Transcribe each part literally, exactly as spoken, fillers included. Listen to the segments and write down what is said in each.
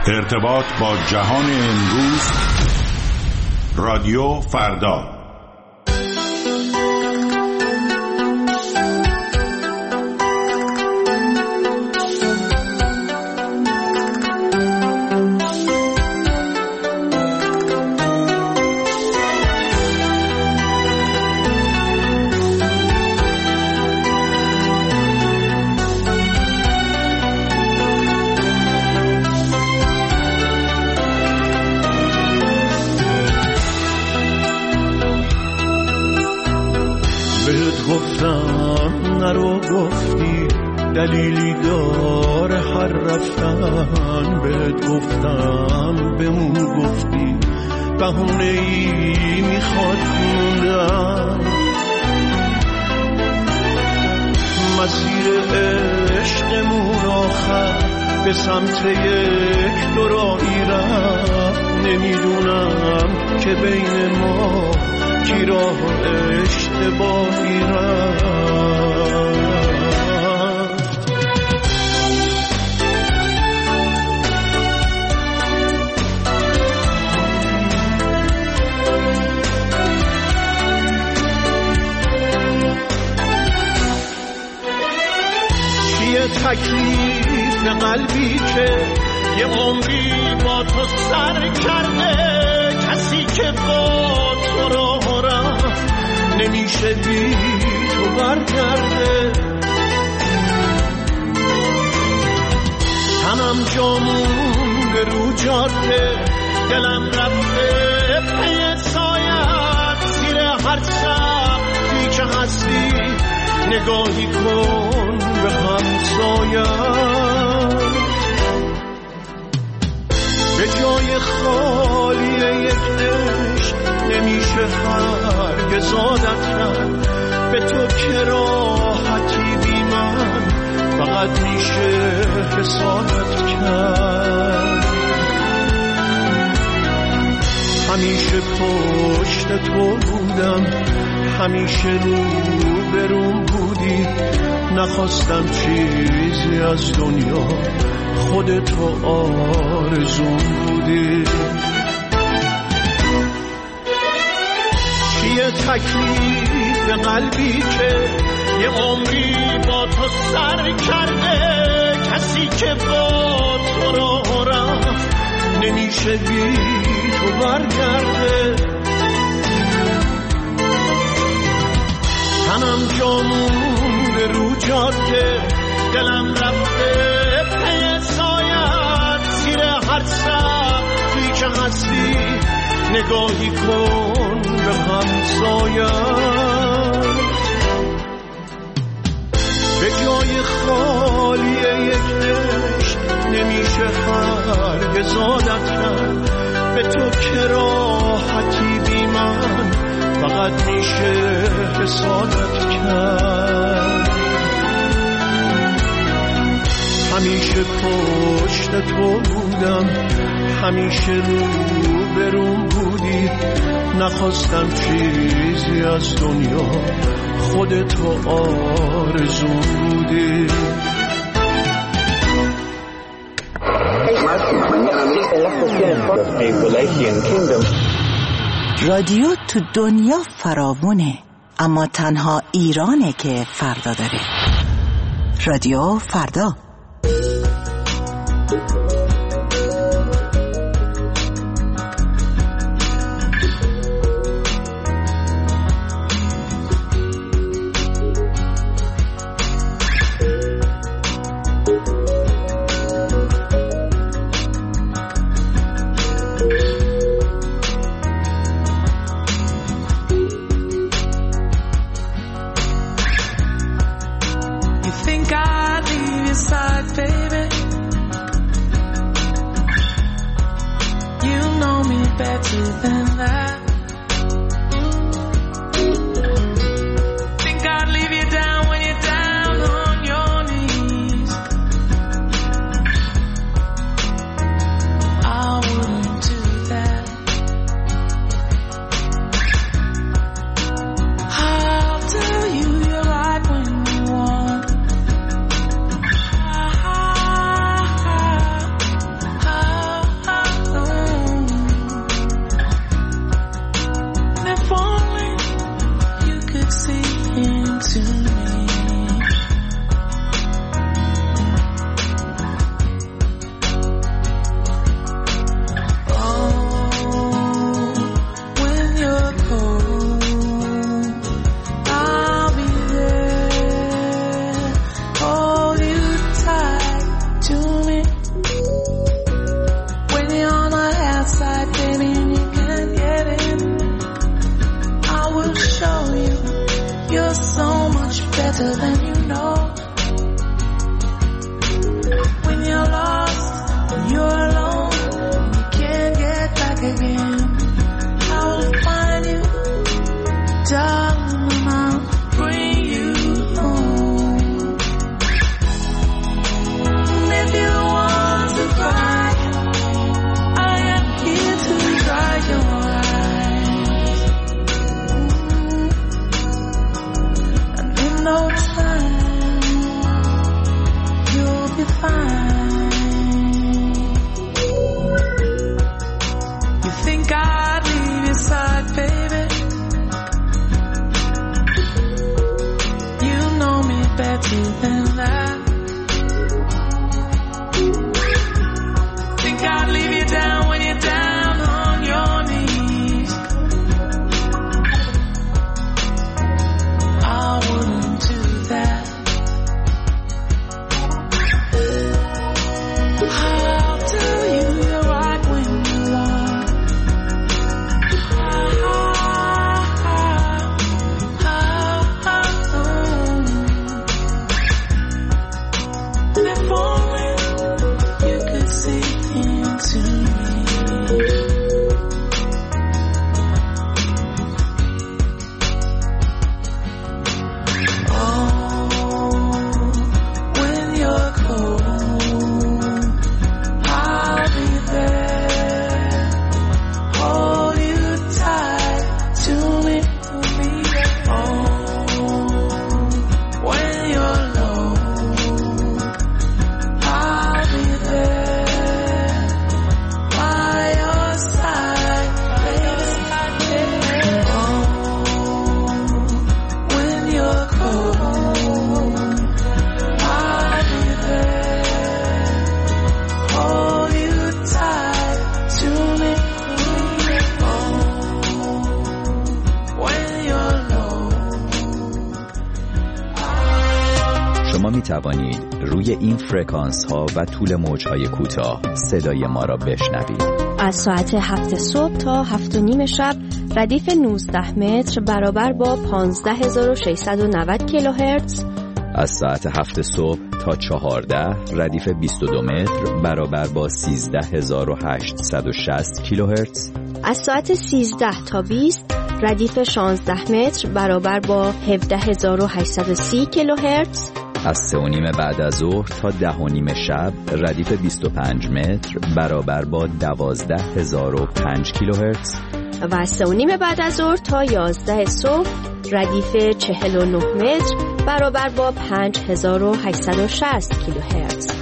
ارتباط با جهان امروز، رادیو فردا. گفتم نرو، گفتی دلیلی داره هر رفتن. بهت گفتم بمون، گفتی بهونه ای میخواد موندن. مسیر عشقمون آخر به سمت یک دورایی رفت. نمیدونم که بین ما کی راه اشتباهی رفت. چیه تکلیف قلبی که یه عمری با تو سر کرده؟ کسی که با تو راه رفت نمیشه بی تو برگرده. تنم جامون به رو جاده، دلم رفته پی سایت. زیر هر سقفی که هستی نگاهی کن به همسایت. به جای خالی یک عشق نمیشه هرگز عادت کرد. به تو که راحتی بی من فقط میشه حسادت کرد. همیشه پشت تو بودم، همیشه رو بروم بودی. نخواستم چیزی از دنیا، خودتو آرزوم بودی. چیه تکلیف قلبی که یه عمری با تو سر کرده؟ کسی که با تو راه رفت نمیشه بی تو برگرده. تنم جامون به رو جاده، دلم رفته پی سایت. زیر هر سقفی که هستی نگاهی کن به همسایت. به جای خالی یک عشق نمیشه هرگز عادت کرد. به تو که راحتی بی من فقط میشه حسادت کرد. همیشه پشت تو بودم، همیشه رو بروم بودی. نخواستم چیزی از دنیا، خودتو آرزوم بودی. رادیو تو دنیا فراوونه، اما تنها ایرانه که فردا داره. رادیو فردا. Ah می توانید روی این فرکانس ها و طول موج های کوتاه صدای ما را بشنوید. از ساعت هفت صبح تا هفت و نیم شب ردیف نوزده متر برابر با پانزده هزار و ششصد و نود کیلوهرتز. از ساعت هفت صبح تا چهارده ردیف بیست و دو متر برابر با سیزده هزار و هشتصد و شصت کیلوهرتز. از ساعت سیزده تا بیست ردیف شانزده متر برابر با هفده هزار و هشتصد و سی کیلوهرتز. از سه و نیم بعد از ظهر تا ده و نیم شب ردیف بیست و پنج متر برابر با دوازده هزار و پنج کیلوهرتز. و از سه و نیم بعد از ظهر تا یازده صبح ردیف چهل و نه متر برابر با پنج هزار و هشتصد و شصت کیلوهرتز.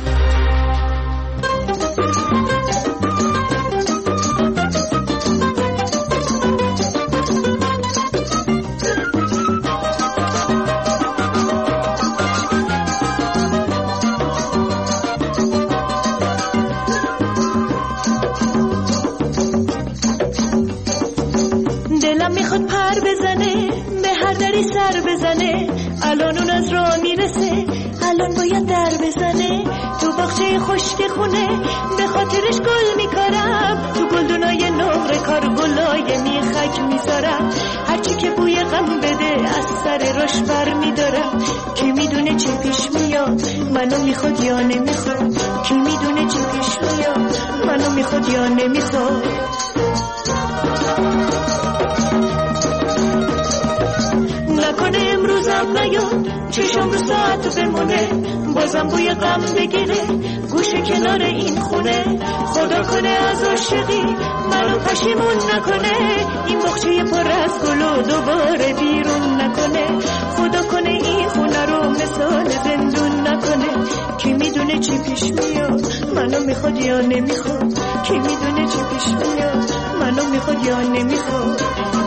سر بزنه الان اون از راه میرسه، الان باید در بزنه تو باغچه خشک خونه، به خاطرش گل میکارم تو گلدونای نقره کار گلای میخک میذارم، هرچی که بوی غم بده از سر رش بر میدارم. کی میدونه چی پیش میاد منو میخواد یا نمیخواد، کی میدونه چی پیش میاد منو میخواد یا نمیخواد. نکنه امروزم نیاد چشم رو ساعت بمونه، بازم بوی غم بگیره گوشه کنار این خونه. خدا کنه از عاشقی منو پشیمون نکنه، این باغچه پر از گل و دوباره بیرون نکنه. خدا کنه این خونه رو مثال زندون نکنه. کی میدونه چی پیش میاد منو میخواد یا نمیخواد، کی میدونه چی پیش میاد منو میخواد یا نمیخواد.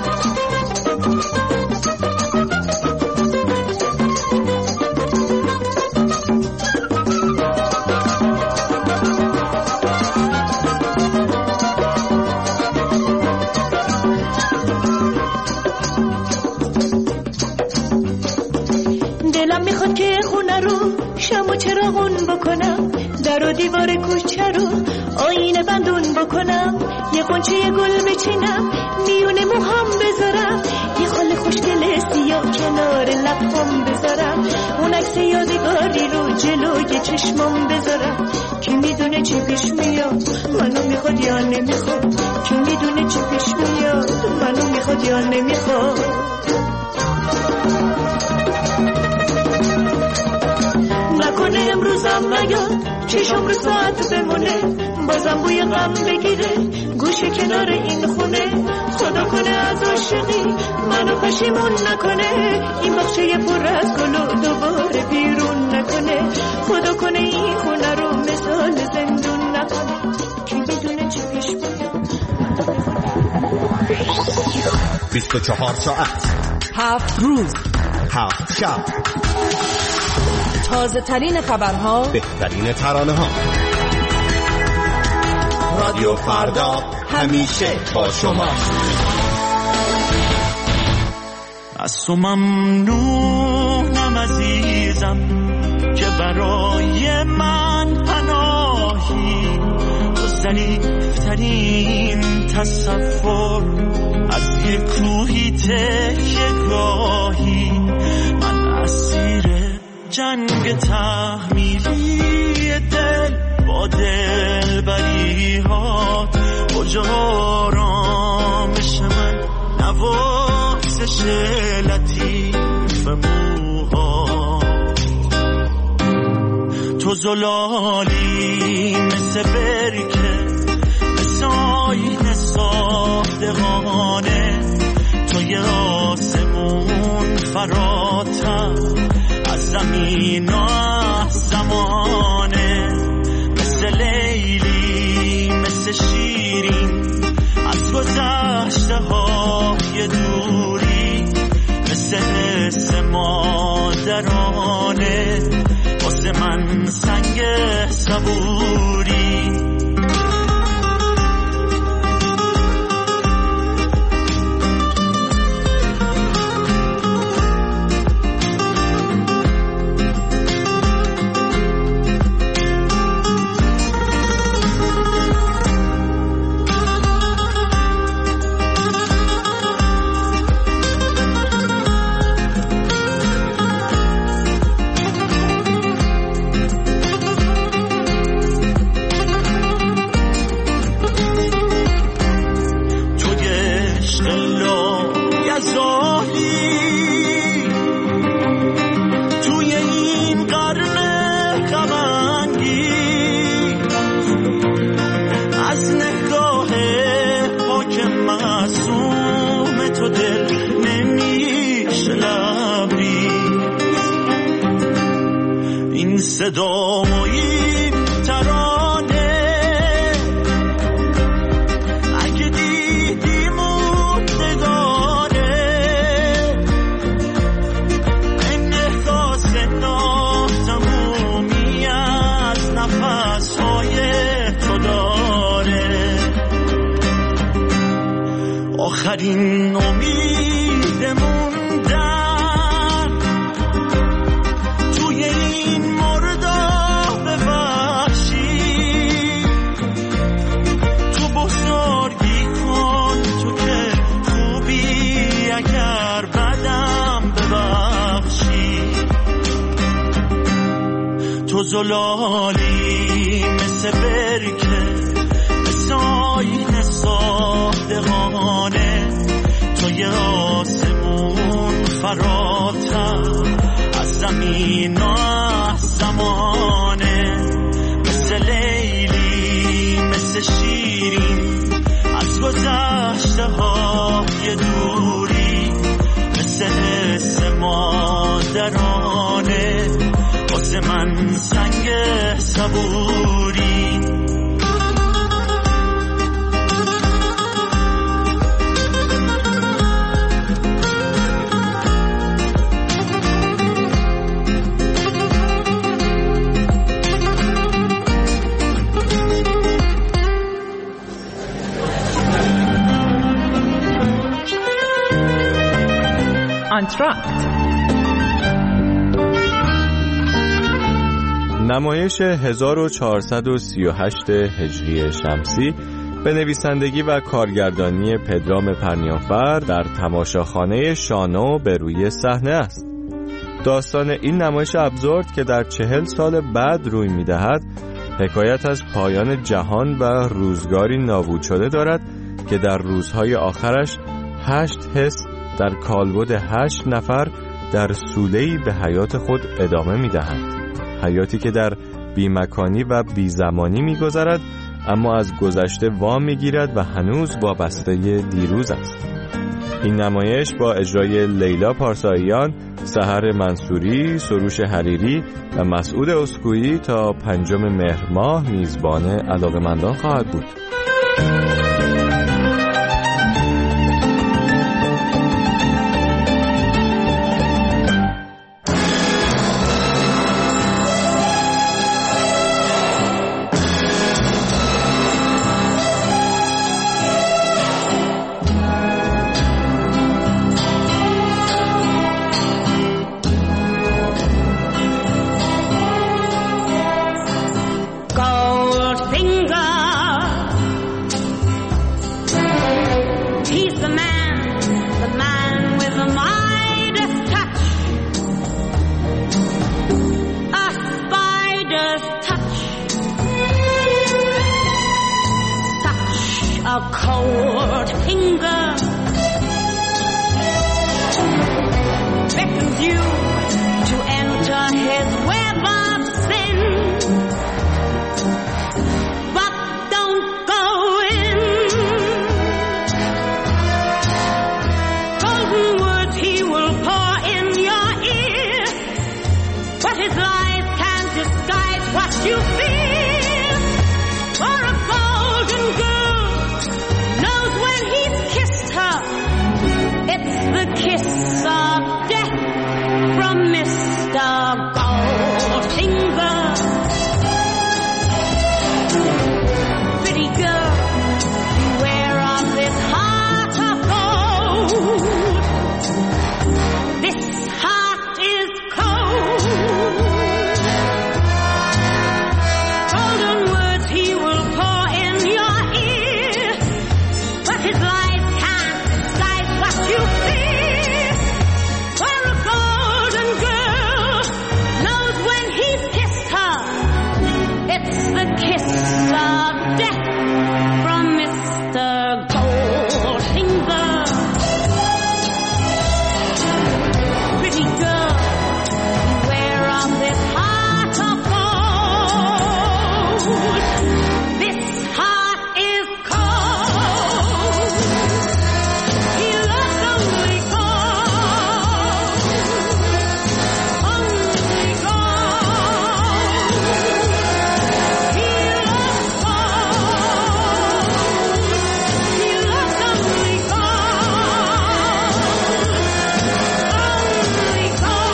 شم و چراغون بکنم، در و دیوار کوچه رو آینه بندون بکنم، یه قنچه گل بچینم میونه موهام بذارم، یه خال خوشگل سیاه کنار لبام بذارم، اون عکس یادگاری رو جلوی چشمام بذارم. کی میدونه چی پیش میاد منو میخواد یا نمیخواد، کی میدونه چی پیش میاد منو میخواد یا نمیخواد. نکنه امروزم نیاد چشم رو ساعت بمونه، بازم بوی غم بگیره گوشه کنار این خونه. خدا کنه از عاشقی منو پشیمون نکنه، این باغچه پر از گل و دوباره بیرون نکنه. خدا کنه این خونه رو مثال زندون نکنه. کی میدونه چی پیش میاد بیست و چهار ساعت هفت روز هفت شب، تازه ترین خبرها، بهترین ترانه ها. رادیو فردا همیشه با شما. از تو ممنونم عزیزم که برای من پناهی ظریفترین تصور از یک کوهی تکیه گاهی، من اسیر جنگ تحمیلی دل با دل بری ها، کجا آرامش من، نوازش لطیف موها. تو زلالی مثل برکه، مثل آینه صادقانه، تو یه آسمون فراتر از زمین و از زمانه، مثل لیلی مثل شیرین از گذشته های دوری، مثل حس مادرانه واسه من سنگ صبوری. صدا و این ترانه اگه دیدی موندگانه، انعکاس ناتمومی از نفس‌های تو داره. آخرین امیدمون تو زلالی مثل برکه، مثل آینه صادقانه، تو یه آسمون فراتر از زمین و از زمانه، مثل لیلی مثل شیرین از گذشته های دوری، مثل حس مادرانه واسه من سنگ صبوری. آنتراکت نمایش هزار و چهارصد و سی و هشت هجری شمسی به نویسندگی و کارگردانی پدرام پرنیانفر در تماشاخانه شانو به روی صحنه است. داستان این نمایش ابزورد که در چهل سال بعد روی می‌دهد، حکایت از پایان جهان و روزگاری نابود شده دارد که در روزهای آخرش هشت حس در کالبد هشت نفر در سوله‌ای به حیات خود ادامه می‌دهند. حیاتی که در بی‌مکانی و بی‌زمانی می‌گذرد، اما از گذشته وام می‌گیرد و هنوز وابسته دیروز است. این نمایش با اجرای لیلا پارساییان، سحر منصوری، سروش حریری و مسعود اسکویی تا پنجم مهر ماه میزبان علاقه‌مندان خواهد بود. a cold finger beckons you to enter his web of sin, but don't go in. Golden words he will pour in your ear, but his lies can't disguise what you feel. For a golden girl knows when he's kissed her, it's the kiss of death from Mister Goldfinger. Pretty girl, beware of this heart of gold. This heart is cold. Golden words he will pour in your ear, but his lies can't disguise what you feel. For a golden girl knows when he's kissed her, it's the kiss of death from Mister Goldfinger. Pretty girl, beware of this heart of gold. This heart is cold. He loves only gold, only gold. He loves gold. He loves only gold, only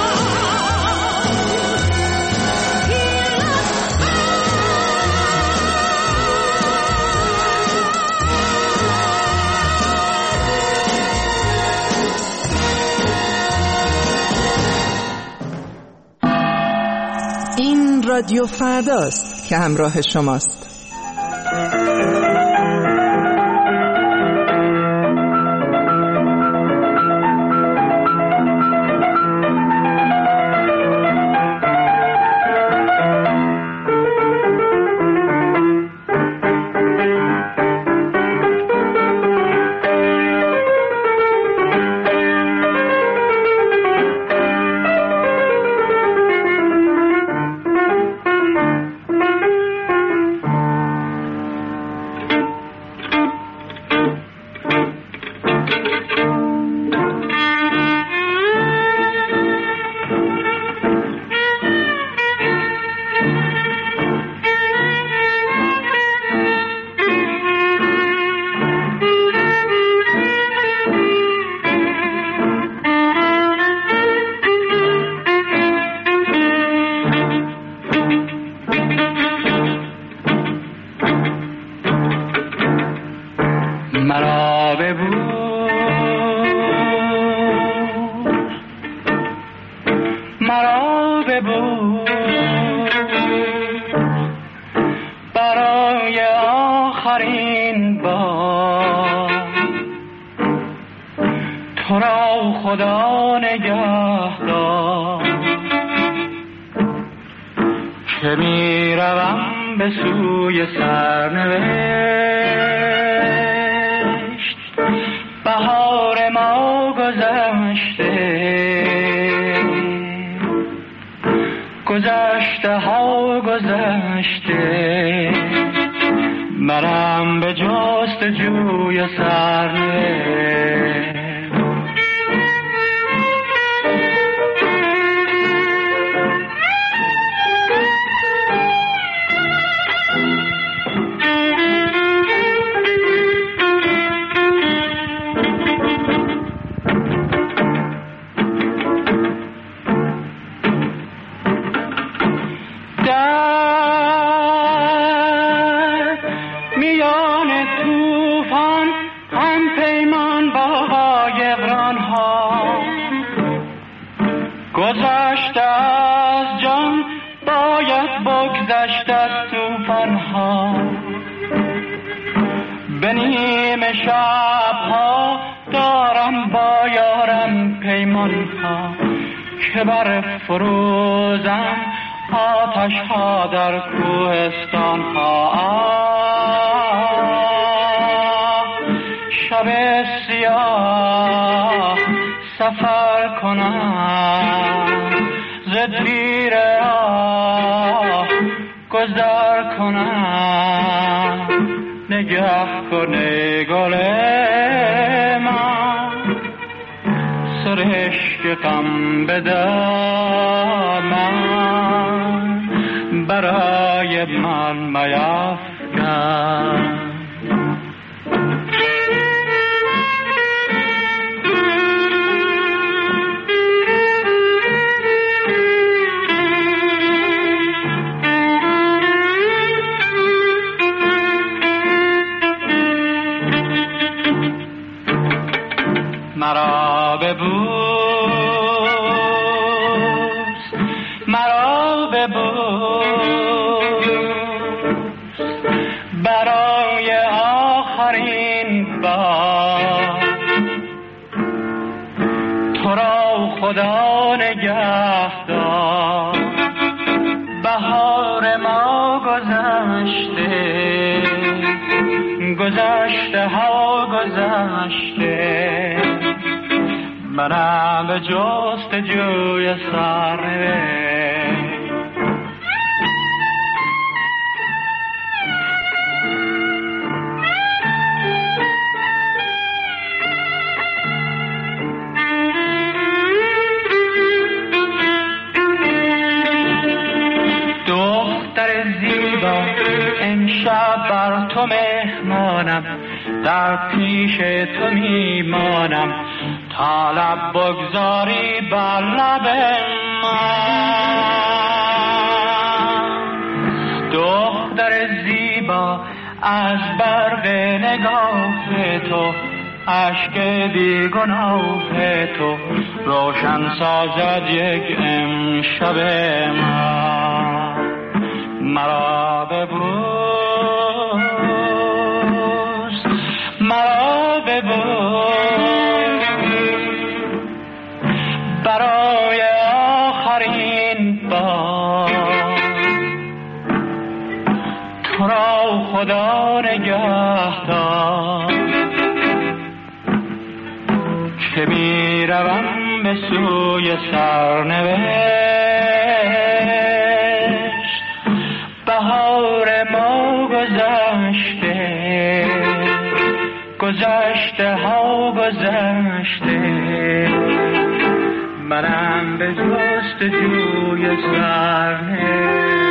gold. He این رادیو فرداست که همراه شماست. مرا ببود مرا ببود برای آخرین بار، تو را خدا نگهدار که می روم به سوی سرنوشت. بهار ما گذشته، گذشته ها گذشته، منم به جستجوی سرنوشت. گذشته از جان باید بگذشت از توفان ها، به نیم شب ها دارم با یارم پیمان ها که بر فروزم آتش ها در کوهستان ها. شب سیاه سفر کنم، ز تیر آه گذر کنم. نگه کنه گل من، سرشک غم به دامن، برای من میفکن. مرا ببوس، مرا ببوس، برای آخرین بار. تو را خدا نگه دار، بهار ما گذشته، گذشته ها گذشته. منم به جستجوی سرنوشت. دختر زیبا امشب بر تو مهمانم، در پیش تو میمانم تا لب بگذاری بر لب من. دختر زیبا از برق نگاه تو، اشک بیگناه تو روشن سازد یک امشب من. مرا ببوس، مرا ببوس، برای آخرین بار. تو را خدا نگه دار، که می روم به سوی سرنوشت. بهار ما گذشته، گذشته ها گذشته. منم به جستجوی سرنوشت.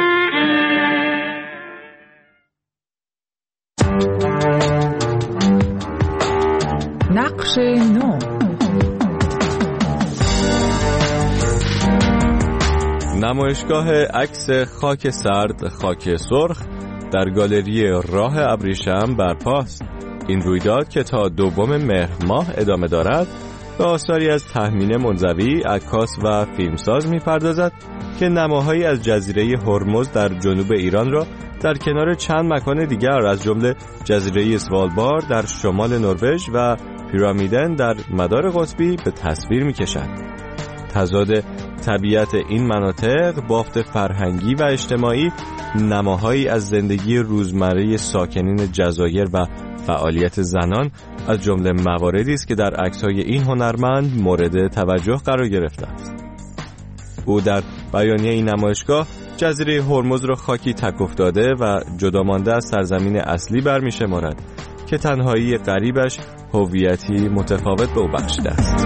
نقش نو. نمایشگاه عکس خاک سرد خاک سرخ در گالری راه ابریشم برپاست. این رویداد که تا دوم مهر ماه ادامه دارد به آثاری از تخمین منزوی، عکاس و فیلمساز می‌پردازد که نماهایی از جزیره هرمز در جنوب ایران را در کنار چند مکان دیگر از جمله جزیره اسوالبار در شمال نروژ و پیرامیدن در مدار قطبی به تصویر می‌کشد. تضاد طبیعت این مناطق، بافت فرهنگی و اجتماعی، نماهایی از زندگی روزمره ساکنین جزایر و فعالیت زنان از جمله مواردی است که در عکس‌های این هنرمند مورد توجه قرار گرفته است. او در بیانیه این نمایشگاه جزیره هرمز را خاکی تک افتاده و جدا مانده از سرزمین اصلی برمی‌شمارد که تنهایی غریبش هویتی متفاوت به او بخشیده است.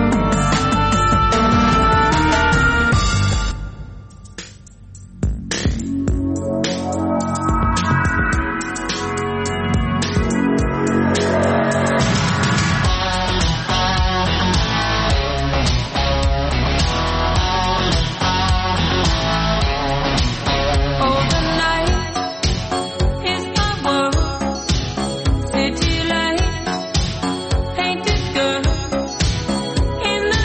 In the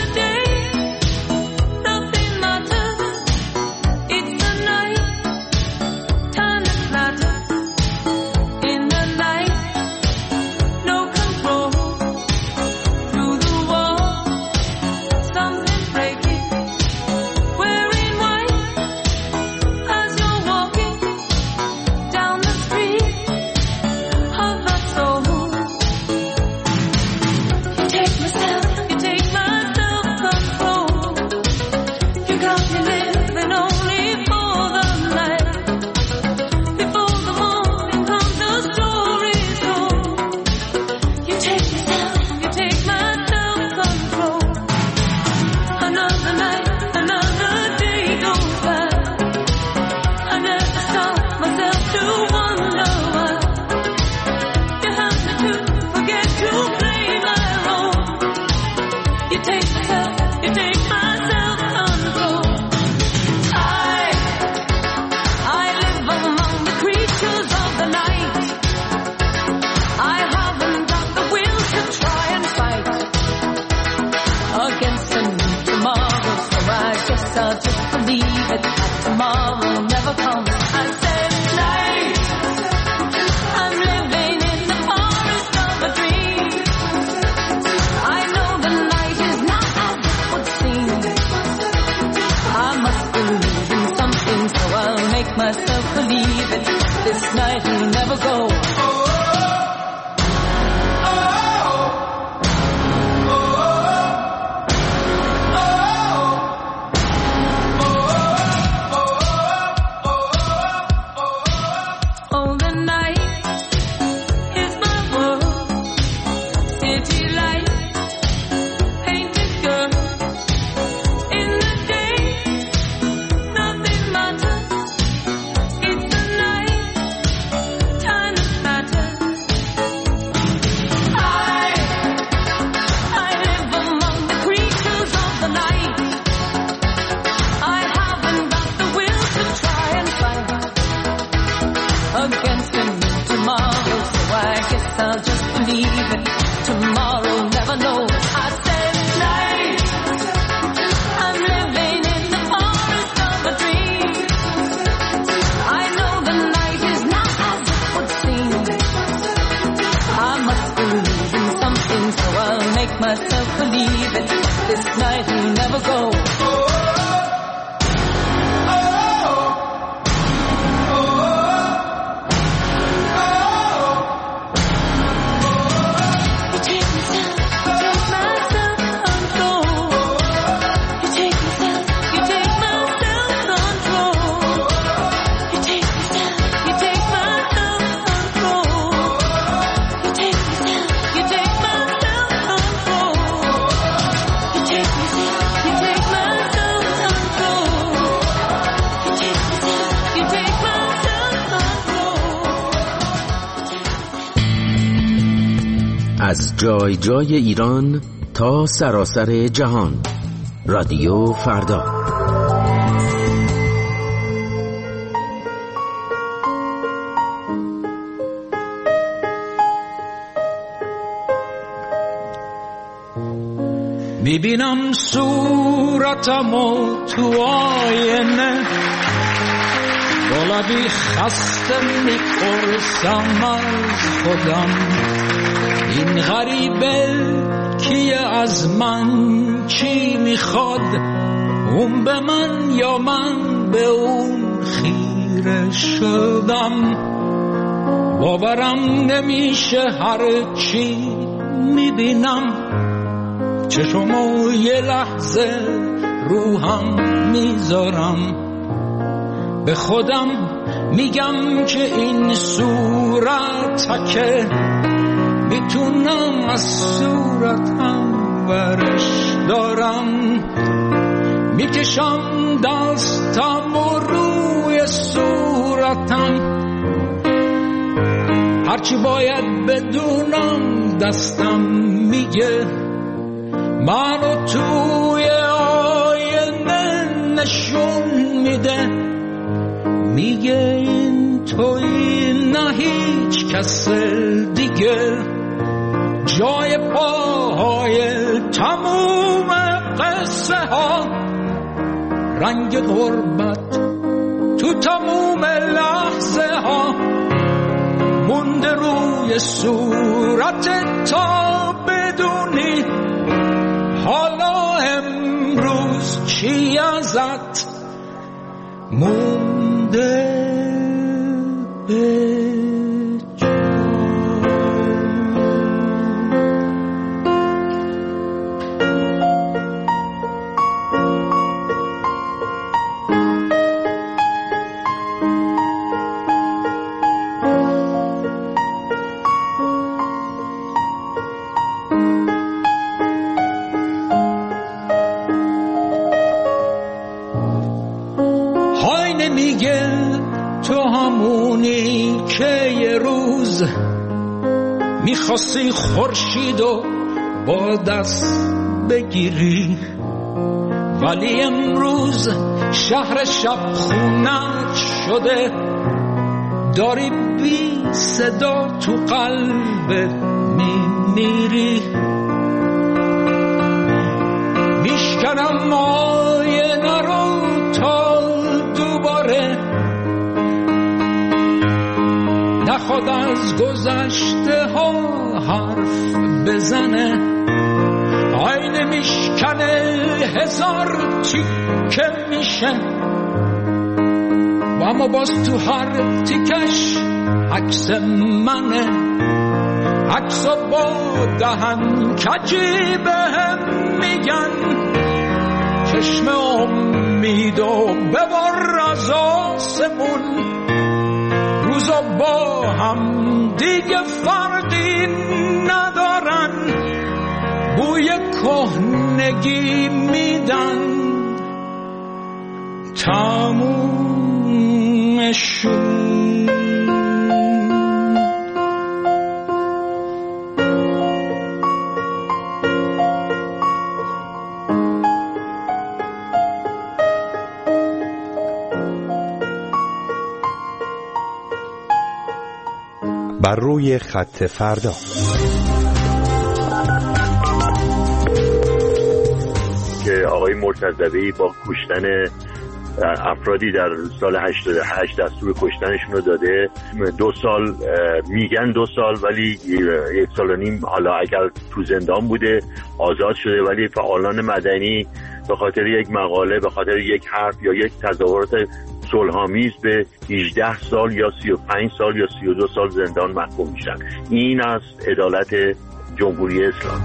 I'll just believe it, that tomorrow never comes. I said night, I'm living in the forest of a dream. I know the night is not as it would seem. I must believe in something, so I'll make myself believe it. This night will never go. Myself believe it, this night will never go. از جای جای ایران تا سراسر جهان، رادیو فردا. میبینم صورتمو تو آینه، با لبی خسته میپرسم از خودم این غریبه کیه، از من چی میخواد، اون به من یا من به اون خیره شدم. باورم نمیشه هر چی میبینم، چشمو یه لحظه روحم میذارم، به خودم میگم که این صورت که میتونم از صورتم ورش دارم، میکشم دستم و روی صورتم، هرچی باید بدونم دستم میگه، منو توی آینه نشون میده، میگه این توی نه هیچ کس دیگه، جای پاهای تموم قصه ها، رنگ غربت تو تموم لحظه ها، مونده روی صورت تا بدونی حالا امروز چی ازت مونده به میگه تو همونی که یه روز میخواستی خورشید و با دست بگیری، ولی امروز شهر شب خونت شده، داری بی صدا تو قلبت میمیری. میشکنم آینه رو بیاد از گذشته ها حرف بزنه، آینه میشکنه هزار تیکه میشه، و اما باز تو هر تیکش عکس منه، عکسا با دهن کجی بهم میگن چشم امید و ببر از آسمون، روزا با هم دیگه فرقی ندارن، بوی کهنگی میدن تمومشون. بر روی خط فردا. که آقای مرتضوی با کشتن افرادی در سال هشتاد و هشت دستور کشتنشون رو داده، دو سال میگن دو سال ولی یک سال و نیم حالا اگر تو زندان بوده آزاد شده، ولی فعالان مدنی به خاطر یک مقاله، به خاطر یک حرف یا یک تظاهرات صلح‌آمیز به هجده سال یا سی و پنج سال یا سی و دو سال زندان محکوم میشن. این است عدالت جمهوری اسلامی.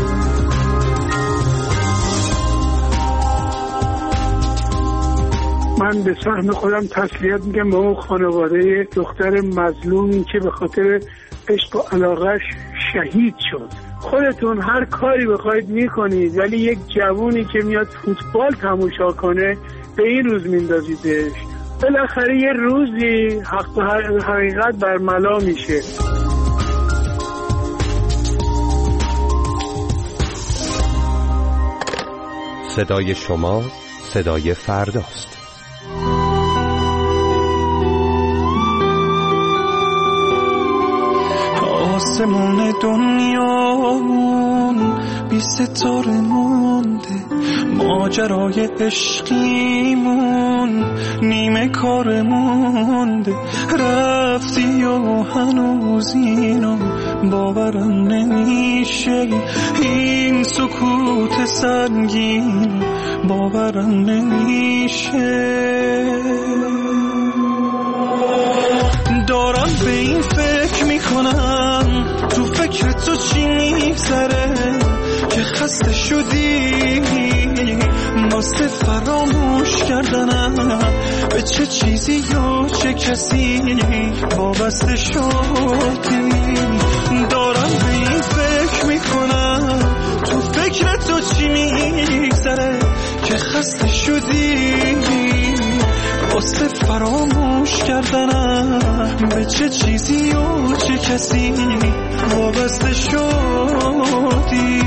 من به سهم خودم تسلیت میگم به اون خانواده دختر مظلومی که به خاطر عشق و علاقهش شهید شد. خودتون هر کاری بخواید میکنید، ولی یک جوونی که میاد فوتبال تماشا کنه به این روز میندازیدش. بالاخره یه روزی حق و حقیقت برملا میشه. صدای شما صدای فرداست. آسمون دنیامون بی ستاره مونده، ماجرای عشقیمون نیمه کار مونده، رفتی و هنوز اینو باورم نمیشه، این سکوت سنگین باورم نمیشه. دارم به این فکر میکنم تو فکر تو چی میگذره که خسته شدی واسه فراموش کردنم به چه چیزی یا چه کسی وابسته شدی. دارم به این فکر میکنم تو فکر تو چی میگذره که خسته شدی واسه فراموش کردنم به چه چیزی و چه کسی وابسته شدی.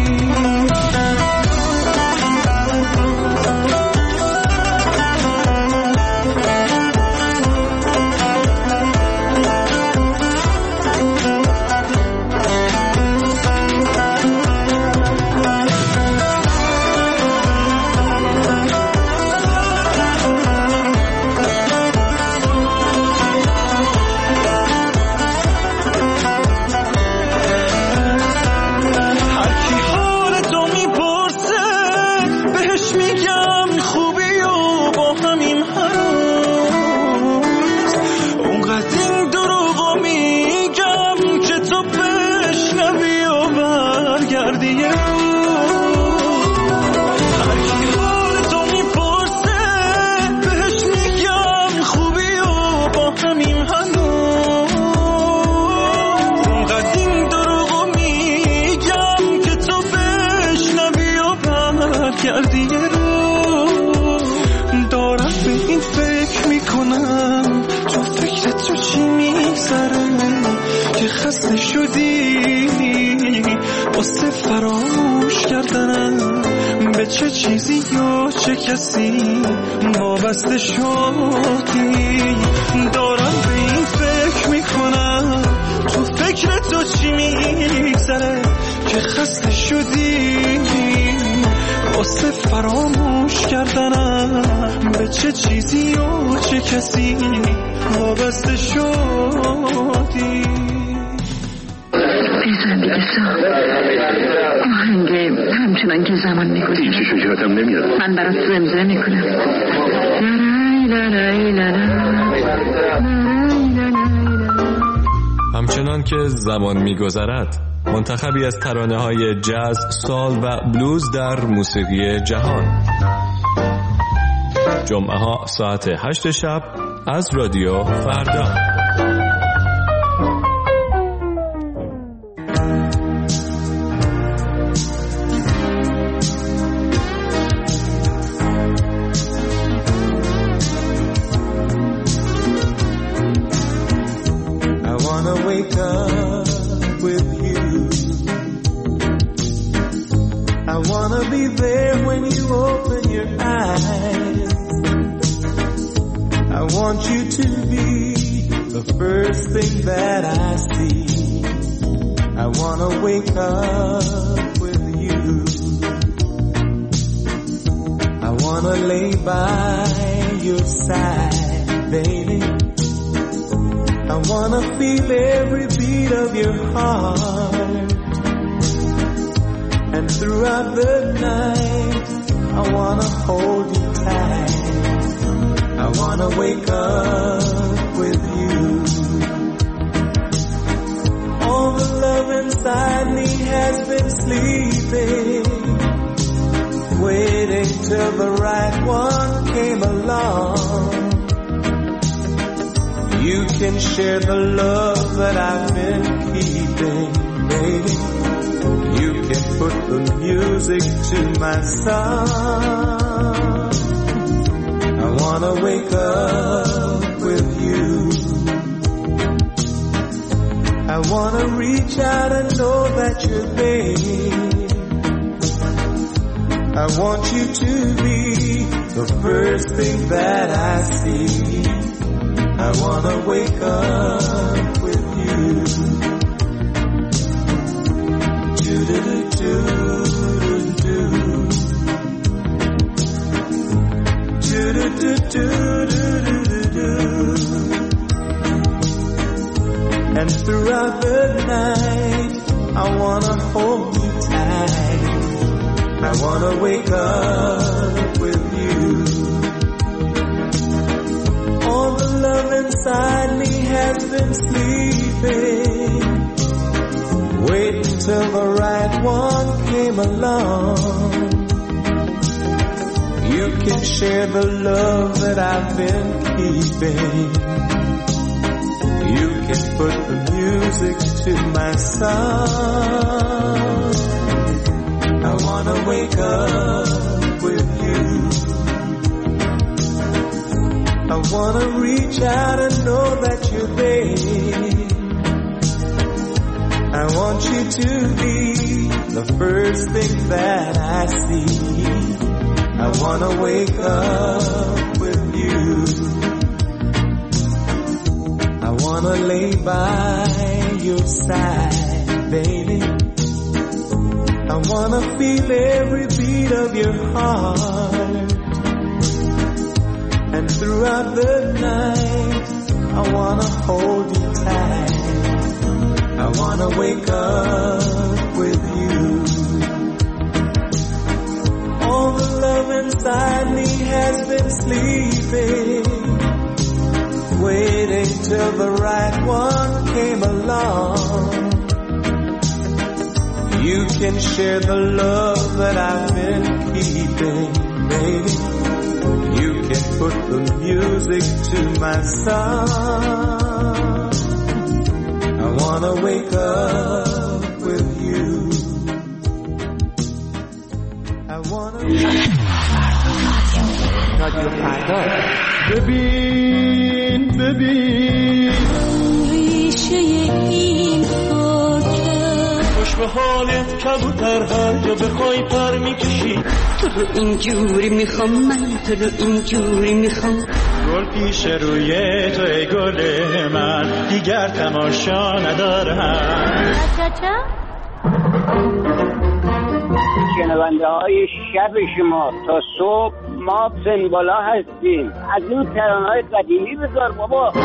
چه چیزی یا چه کسی وابسته شدی. دارم به این فکر میکنم تو فکر تو چی میگذره که خسته شدی واسه فراموش کردنم به چه چیزی و چه کسی وابسته شدی. بزن دیگه سا آهنگه همچنان که زمان میگذره هیچی شجاعتم نمیاد. من برات زمزمه میکنم لالای لالای همچنان که زمان میگذرد، منتخبی از ترانه های جاز، سال و بلوز در موسیقی جهان. جمعه ها ساعت هشت شب از رادیو فردا. Wake up with you. I wanna be there when you open your eyes. I want you to be the first thing that I see. I wanna wake up with you. I wanna lay by your side, baby. I wanna feel every beat of your heart. And throughout the night, I wanna hold you tight. I wanna wake up with you. All the love inside me has been sleeping, waiting till the right one came along. You can share the love that I've been keeping, baby. You can put the music to my song. I wanna wake up with you. I wanna reach out and know that you're there. I want you to be the first thing that I see. I wanna wake up with you. Do do do do do do do do do do do. And throughout the night, I wanna hold you tight. I wanna wake up with you. All the love inside me has been sleeping, waiting till the right one came along. You can share the love that I've been keeping. You can put the music to my song. I wanna wake up with you. I wanna reach out and know that you're there. I want you to be the first thing that I see. I wanna wake up with you. I wanna lay by your side, baby. I wanna feel every beat of your heart. And throughout the night, I wanna hold you tight. I wanna wake up with you. All the love inside me has been sleeping, waiting till the right one came along. You can share the love that I've been keeping, baby. You can put the music to my song. I wanna wake up with you. I wanna رادیو فردا. ببین ببین ریشه این خوش به حالت کبوتر هر جا بخوای پر میکشی. تو رو اینجوری میخوام، من تو رو اینجوری میخوام. گل پیش روی تو ای گل من، دیگر تماشا ندارم. شنونده های شب شما تا صبح ما سنبالا هستیم. از این ترانه‌های قدیمی بذار بابا.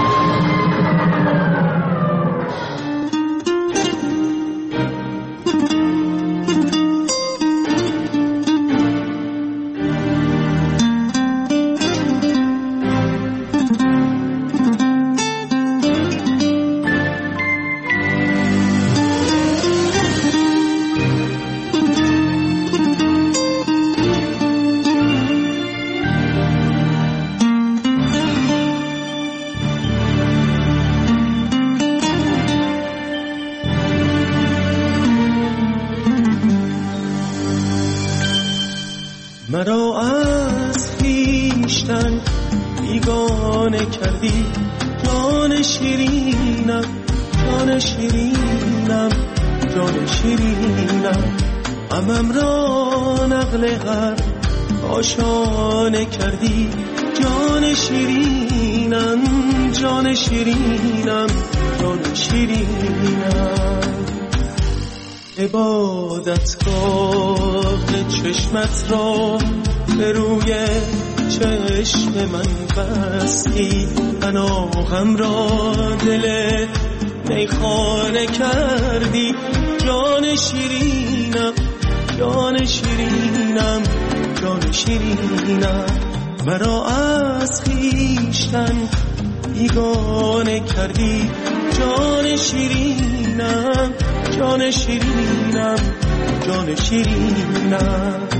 مرا از خویشتن بیگانه کردی، جان شیرینم جان شیرینم جان شیرینم، غمم را نقل هر آشانه کردی، جان شیرینم جان شیرینم جان شیرینم. عبادتگاه چشمت را به روی چشم من بستی، پناهم را دل میخانه کردی، جان شیرینم جان شیرینم جان شیرینم. مرا از خویشتن بیگانه کردی، جان شیرینم جان شیرینم جان شیرینم.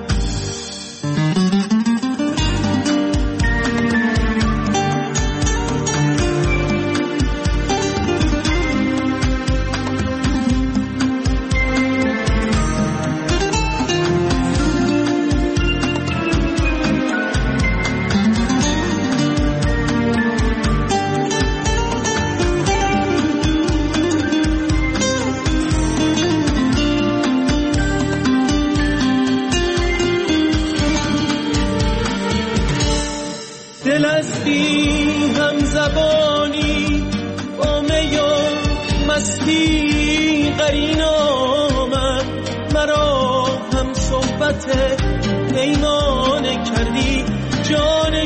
دل از بی هم زبانی با می و مستی قرین آمد، مرا هم صحبت پیمانه کردی، جان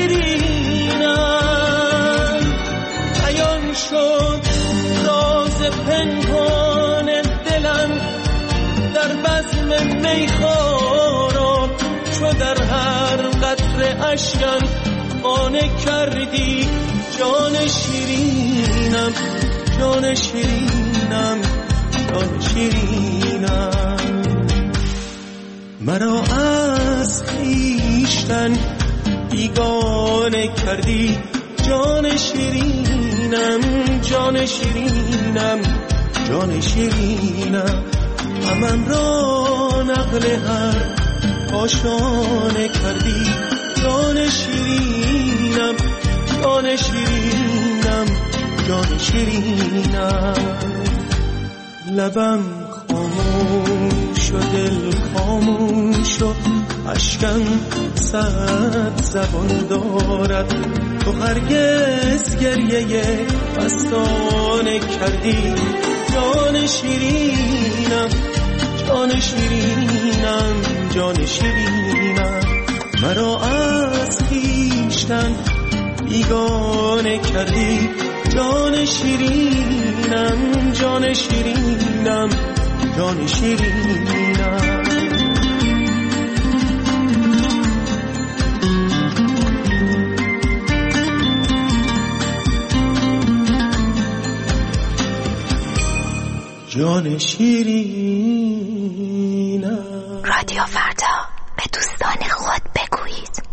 شیرینم. عیان شد راز پنهان دلم در بزم میخواران، چو در هر قطره اشکم قانع کردی، جان شیرینم جان شیرینم جان شیرینم. مرا از خویشتن بیگانه کردی، جان شیرینم جان شیرینم جان شیرینم. غمم را نقل هر آشانه کردی، جان شیرینم جان شیرینم جان شیرینم. لبم خاموش و دل خاموش و اشکم صد زبان دارد، تو هرگز گریه مستانه کردی، جان شیرینم جان شیرینم جان شیرینم. مرا از خویشتن بیگانه کردی، جان شیرینم جان شیرینم جان شیرینم. جان شیرینم. رادیو فردا، به دوستان خود بگویید.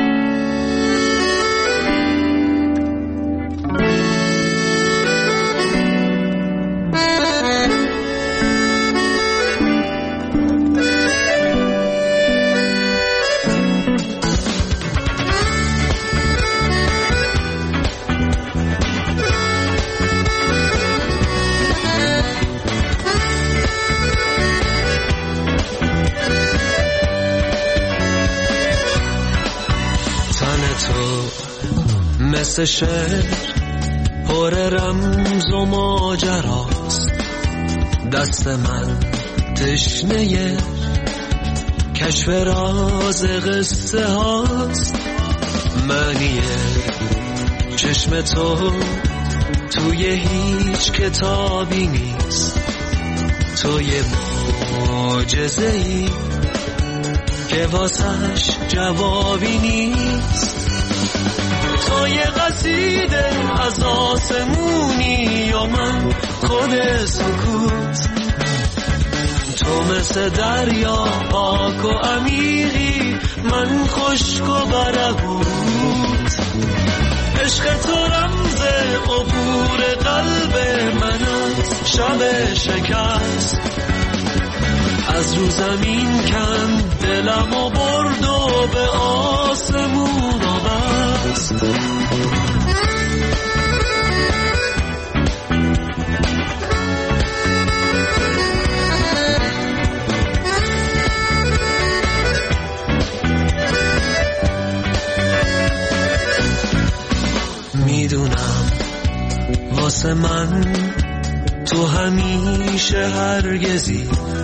مثل شعر پر رمز و ماجراست، دست من تشنه کشف راز قصه هاست، معنی چشم تو توی هیچ کتابی نیست. تو یه معجزه‌ای که واسش جوابی نیست. تو یه قصیده از آسمونی و من خود سکوت. تو مثل دریا پاک و عمیقی، من خشک و برهوت. عشق تو رمز عبور قلب من است، شب شکست از رو زمین کند دلم و برد و به آسمون آورد. میدونم واسه من تو همیشه هرگزی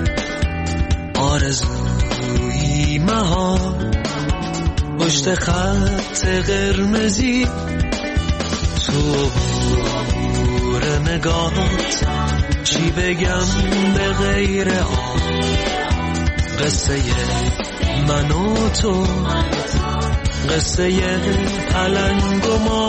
آرزویی مهار پشت خط قرمزی. تو بور نگاهت چی بگم به غیر آن قصه من و تو، قصه پلنگ و ما.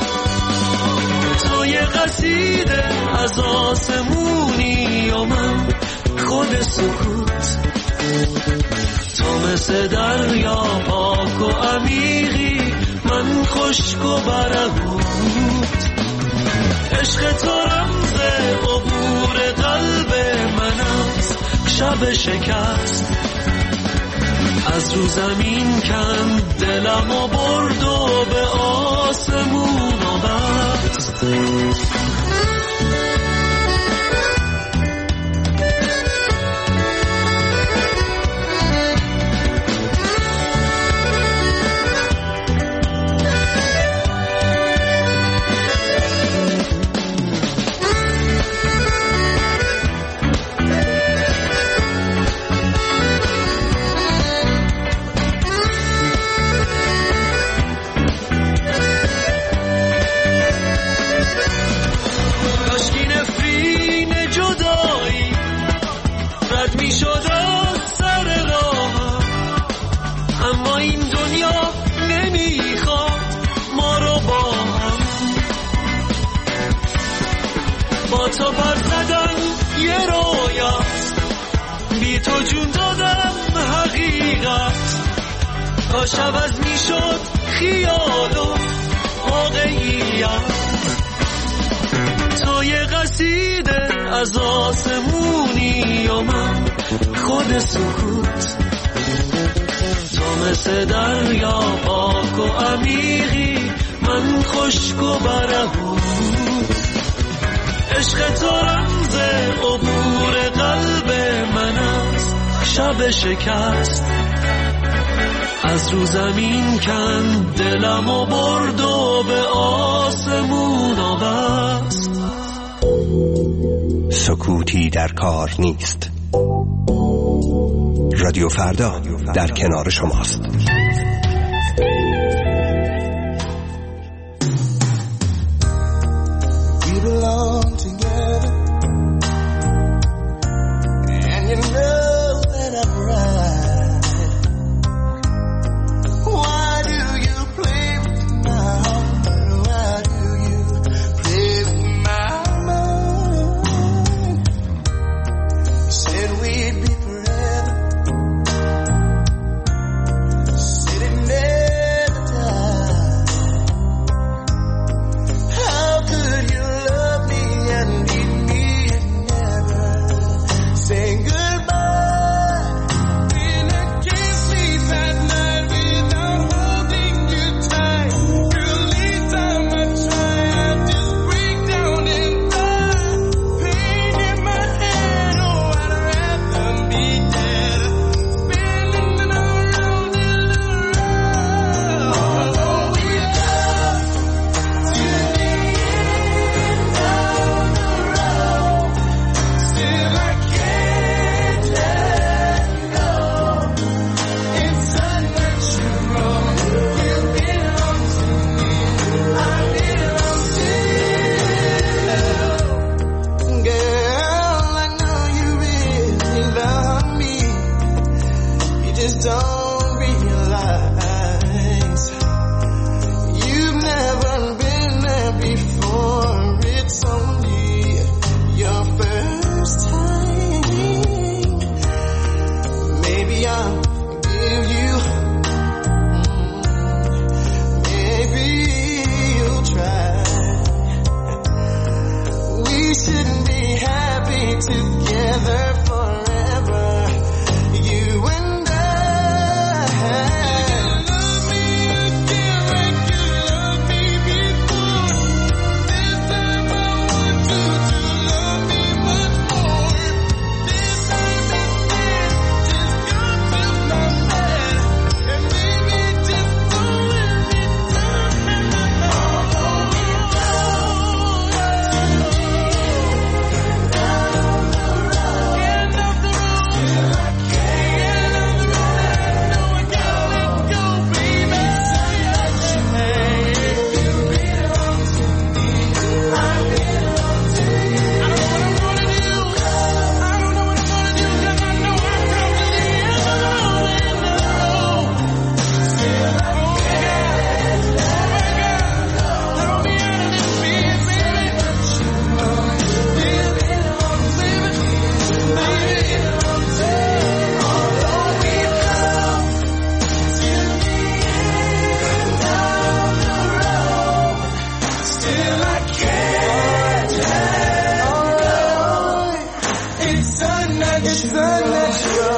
تو یه قصیده از آسمونی و من خود سکوت. تو مثل دریا پاک و عمیقی، من خشک و برهوت. عشق تو رمز عبور قلب من است، شب شکست از رو زمین کند دلم و برد و به آسمون آورد. تو پر زدن یه رویاست، بی تو جون دادم حقیقت. تا شب از می شد خیال و واقعیت. تو یه قصیده از آسمونی و من خود سکوت. تو مثل دریا پاک و عمیقی، من خشک و برهوت. عشق تو رمز عبور قلب من است، شب شکست از رو زمین کند دلم و برد و به آسمون آورد. سکوتی در کار نیست. رادیو فردا در کنار شماست. together forever, you and I. Love me again like you loved me before. This time I want you to love me much more. This time instead, just come to my bed, and baby, just don't let me down. Although we're it's unnatural.